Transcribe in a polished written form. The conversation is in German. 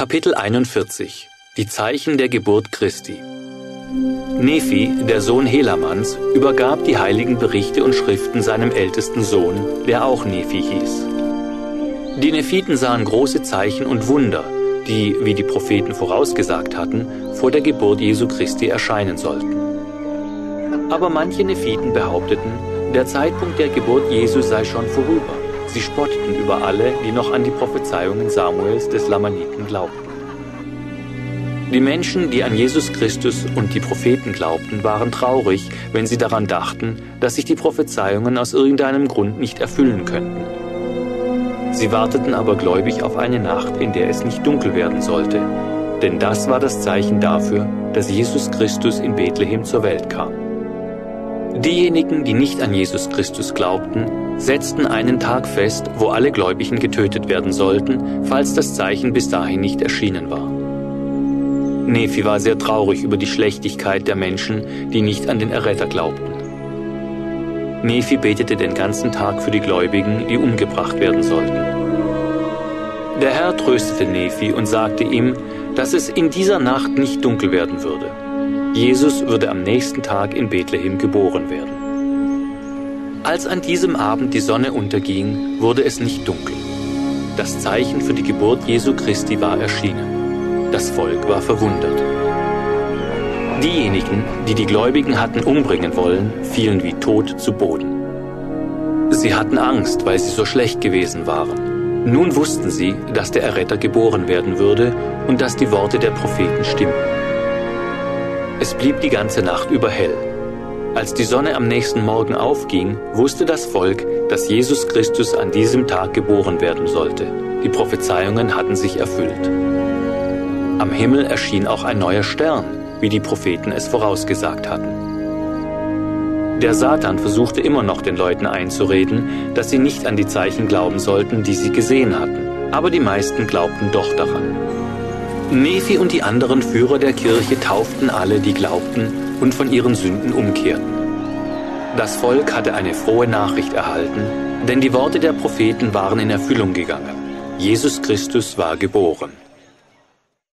Kapitel 41 – Die Zeichen der Geburt Christi. Nephi, der Sohn Helamans, übergab die heiligen Berichte und Schriften seinem ältesten Sohn, der auch Nephi hieß. Die Nephiten sahen große Zeichen und Wunder, die, wie die Propheten vorausgesagt hatten, vor der Geburt Jesu Christi erscheinen sollten. Aber manche Nephiten behaupteten, der Zeitpunkt der Geburt Jesu sei schon vorüber. Sie spotteten über alle, die noch an die Prophezeiungen Samuels des Lamaniten glaubten. Die Menschen, die an Jesus Christus und die Propheten glaubten, waren traurig, wenn sie daran dachten, dass sich die Prophezeiungen aus irgendeinem Grund nicht erfüllen könnten. Sie warteten aber gläubig auf eine Nacht, in der es nicht dunkel werden sollte, denn das war das Zeichen dafür, dass Jesus Christus in Bethlehem zur Welt kam. Diejenigen, die nicht an Jesus Christus glaubten, setzten einen Tag fest, wo alle Gläubigen getötet werden sollten, falls das Zeichen bis dahin nicht erschienen war. Nephi war sehr traurig über die Schlechtigkeit der Menschen, die nicht an den Erretter glaubten. Nephi betete den ganzen Tag für die Gläubigen, die umgebracht werden sollten. Der Herr tröstete Nephi und sagte ihm, dass es in dieser Nacht nicht dunkel werden würde. Jesus würde am nächsten Tag in Bethlehem geboren werden. Als an diesem Abend die Sonne unterging, wurde es nicht dunkel. Das Zeichen für die Geburt Jesu Christi war erschienen. Das Volk war verwundert. Diejenigen, die die Gläubigen hatten umbringen wollen, fielen wie tot zu Boden. Sie hatten Angst, weil sie so schlecht gewesen waren. Nun wussten sie, dass der Erretter geboren werden würde und dass die Worte der Propheten stimmten. Es blieb die ganze Nacht über hell. Als die Sonne am nächsten Morgen aufging, wusste das Volk, dass Jesus Christus an diesem Tag geboren werden sollte. Die Prophezeiungen hatten sich erfüllt. Am Himmel erschien auch ein neuer Stern, wie die Propheten es vorausgesagt hatten. Der Satan versuchte immer noch den Leuten einzureden, dass sie nicht an die Zeichen glauben sollten, die sie gesehen hatten. Aber die meisten glaubten doch daran. Nephi und die anderen Führer der Kirche tauften alle, die glaubten und von ihren Sünden umkehrten. Das Volk hatte eine frohe Nachricht erhalten, denn die Worte der Propheten waren in Erfüllung gegangen. Jesus Christus war geboren.